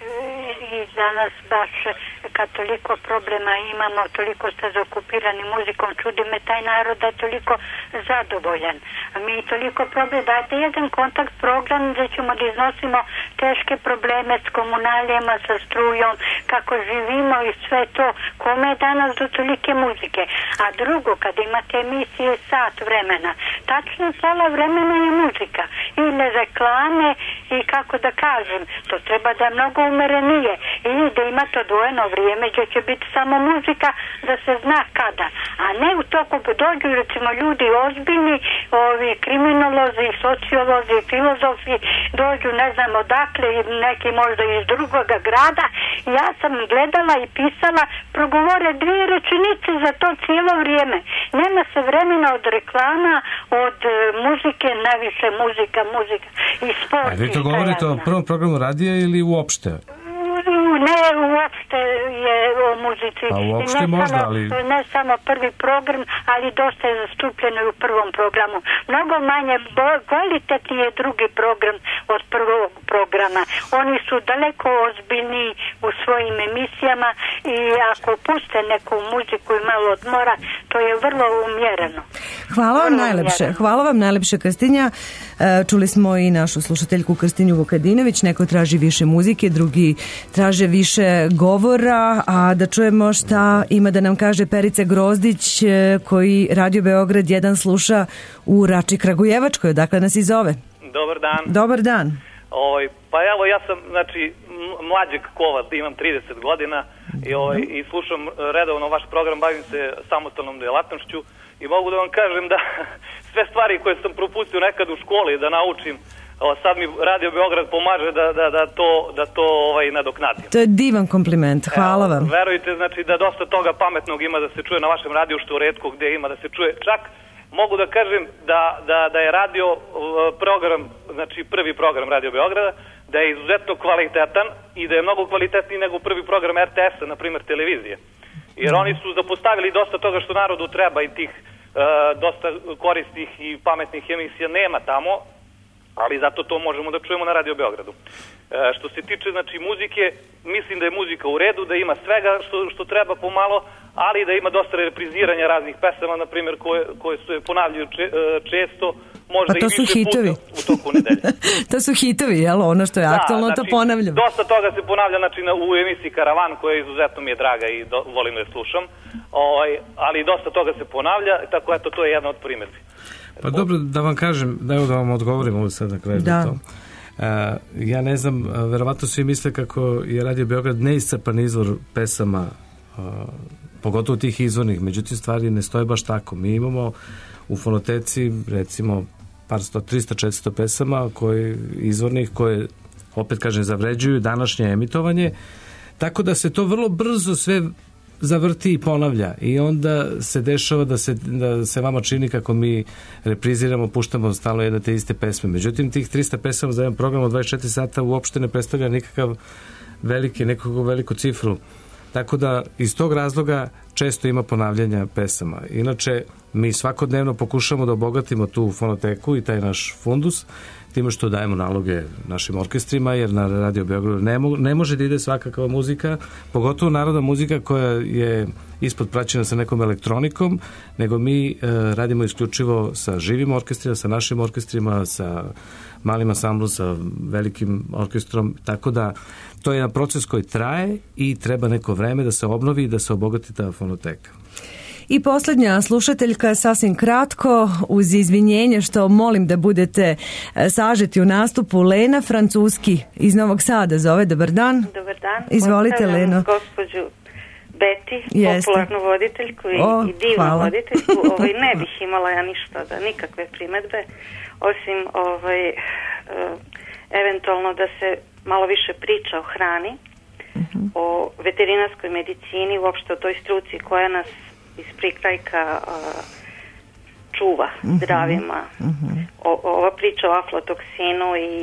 i danas baš kad toliko problema imamo, toliko ste zaokupirani muzikom, čudi me taj narod da je toliko zadovoljan. Mi toliko problema, dajte jedan kontakt program gdje ćemo da iznosimo teške probleme s komunalijama, sa strujom, kako živimo i sve to. Kome je danas do tolike muzike? A drugo, kad imate emisije sat vremena, tačno pola vremena je muzika. Ili reklame i kako da kažem, to treba da je mnogo umerenije i da ima to dvojeno vrijeme vrijeme gdje će biti samo muzika da se zna kada, a ne u toku dođu recimo ljudi ozbiljni, ovi kriminolozi, sociolozi, filozofi, dođu ne znam odakle, neki možda iz drugoga grada. Ja sam gledala i pisala, progovore dvije rečenice za to cijelo vrijeme. Nema se vremena od reklama, od e, muzike, najviše muzika, muzika i sport. A vi to govorite o prvom programu radija ili uopšte? Ne, uopšte je o muzici. Pa uopšte ne možda, samo, ali... Ne samo prvi program, ali dosta je zastupljeno u prvom programu. Mnogo manje kvalitetni je drugi program od prvog programa. Oni su daleko ozbiljniji u svojim emisijama i ako puste neku muziku i malo odmora, to je vrlo umjereno. Hvala vam vrlo najlepše. umjereno. Hvala vam najlepše, Krstinja. Čuli smo i našu slušateljku Krstinju Vukadinović. Neko traži više muzike, drugi traže više govora, a da čujemo šta ima da nam kaže Perica Grozdić, koji Radio Beograd jedan sluša u Rači Kragujevačkoj, odakle nas i zove. Dobar dan. Dobar dan. Ovaj, pa evo ja sam, znači, mlađeg kova, imam trideset godina i, ovaj, i slušam redovno vaš program, bavim se samostalnom djelatnošću i mogu da vam kažem da sve stvari koje sam propustio nekad u školi da naučim, sad mi Radio Beograd pomaže da, da, da to, da to ovaj, nadoknadim. To je divan kompliment, hvala vam. Evo, verujte, znači da dosta toga pametnog ima da se čuje na vašem radiju, što retko gdje ima da se čuje. Čak mogu da kažem da, da, da je radio program, znači prvi program Radio Beograda, da je izuzetno kvalitetan i da je mnogo kvalitetniji nego prvi program er te esa, na primjer televizije. Jer oni su zapostavili dosta toga što narodu treba i tih uh, dosta koristih i pametnih emisija nema tamo, ali zato to možemo da čujemo na Radio Beogradu. E, što se tiče znači muzike, mislim da je muzika u redu, da ima svega što, što treba pomalo, ali da ima dosta repriziranja raznih pesama, na primjer, koje, koje se ponavljaju če, često, možda pa to i su više hitovi. puta u toku nedelje. To su hitovi, jel? Ono što je Da, aktualno, znači, to ponavljam. Dosta toga se ponavlja znači, na, u emisiji Karavan, koja izuzetno mi je draga i do, volim da je slušam, ovaj, ali dosta toga se ponavlja, tako eto, to je jedna od primjedbi. Pa dobro, da vam kažem, da, da vam odgovorim ovo sad na kraju da. to. Uh, ja ne znam, verovatno svi misle kako je Radio Beograd neiscrpan izvor pesama, uh, pogotovo tih izvornih, međutim stvari ne stoje baš tako. Mi imamo u fonoteci recimo par sto, tristo, četiristo pesama koje, izvornih koje, opet kažem, zavređuju današnje emitovanje, tako da se to vrlo brzo sve zavrti i ponavlja i onda se dešava da se, da se vama čini kako mi repriziramo, puštamo stalno jedne te iste pesme. Međutim, tih tristo pesama za jedan program od dvadeset četiri sata uopšte ne predstavlja nikakav veliki, nekakvu veliku cifru. Tako da iz tog razloga često ima ponavljanja pesama. Inače, mi svakodnevno pokušamo da obogatimo tu fonoteku i taj naš fundus time što dajemo naloge našim orkestrima, jer na Radio Beogradu ne, mo ne može da ide svakakva muzika, pogotovo narodna muzika koja je ispod praćena sa nekom elektronikom, nego mi e, radimo isključivo sa živim orkestrima, sa našim orkestrima, sa malim ansamblom, sa velikim orkestrom, tako da to je jedan proces koji traje i treba neko vreme da se obnovi i da se obogati ta fonoteka. I posljednja slušateljka, sasvim kratko, uz izvinjenje što molim da budete sažeti u nastupu, Lena Francuski iz Novog Sada zove. Dobar dan. Dobar dan. Izvolite, Leno. Gospođu Beti, Jeste. popularnu voditeljku i, o, i divnu hvala. voditeljku. Ovaj, ne bih imala ja ništa, da nikakve primedbe, osim ovaj, uh, eventualno da se malo više priča o hrani, uh-huh. o veterinarskoj medicini, uopšte o toj struci koja nas iz prikrajka uh, čuva uh-huh. zdravima. Uh-huh. O, ova priča o aflatoksinu i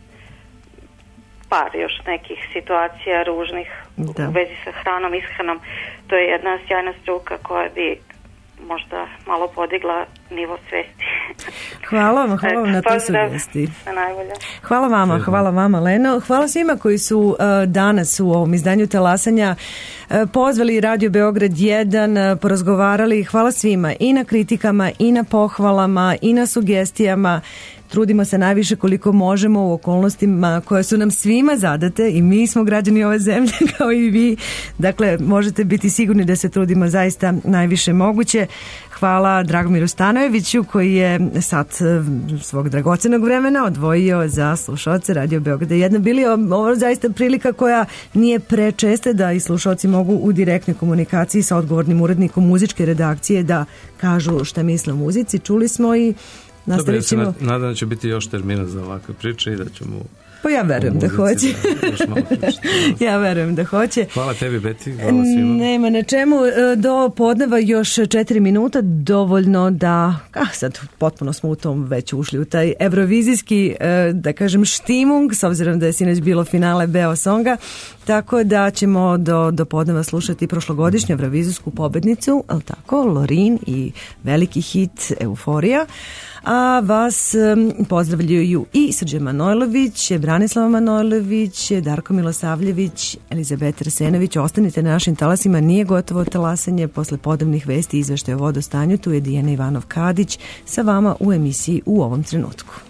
par još nekih situacija ružnih da. u vezi sa hranom, ishranom, to je jedna sjajna struka koja bi možda malo podigla nivo svesti. Hvala vam, hvala vam na toj sugestiji. Najbolje. Hvala vama, hvala vama, Leno. Hvala svima koji su uh, danas u ovom izdanju Talasanja uh, pozvali Radio Beograd jedan, uh, porazgovarali. Hvala svima i na kritikama, i na pohvalama, i na sugestijama. trudimo se najviše koliko možemo u okolnostima koje su nam svima zadate i mi smo građani ove zemlje kao i vi. Dakle, možete biti sigurni da se trudimo zaista najviše moguće. Hvala Dragomiru Stanojeviću koji je sad svog dragocenog vremena odvojio za slušaoce Radio Beograda jedna. Bili ovo zaista prilika koja nije prečeste da i slušaoci mogu u direktnoj komunikaciji sa odgovornim urednikom muzičke redakcije da kažu šta misle o muzici. Čuli smo i nastavit ćemo. Dobro, ja se nadam da će biti još termina za ovakve priče i da ćemo... Pa ja verujem da hoće. Ja verujem da hoće. Hvala tebi, Beti. Hvala svima. Nema na čemu. Do podneva još četiri minuta, dovoljno da, ah, sad potpuno smo u tom već ušli u taj evrovizijski, da kažem, štimung, s obzirom da je sinoć bilo finale Beosonga, tako da ćemo do, do podneva slušati prošlogodišnju evrovizijsku pobednicu, ali tako, Lorin i veliki hit Euforija. A vas um, pozdravljaju i Srđan Manojlović, Branislava Manojlović, Darko Milosavljević, Elizabeta Arsenović. Ostanite na našim talasima, nije gotovo talasanje. Posle podnevnih vesti izveštaja o vodostanju, tu je Dijana Ivanov-Kadić sa vama u emisiji U ovom trenutku.